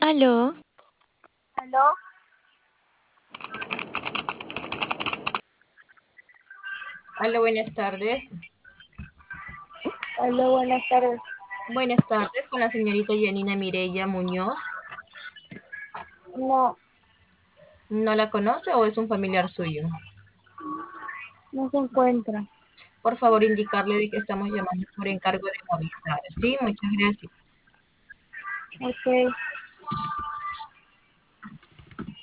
Aló, ¿Aló? Hola, buenas tardes. Aló, buenas tardes. Buenas tardes con la señorita Yanina Mireya Muñoz. No, ¿No la conoce o es un familiar suyo? no se encuentra. Por favor, indicarle de que estamos llamando por encargo de Movistar. Sí, muchas gracias. Ok.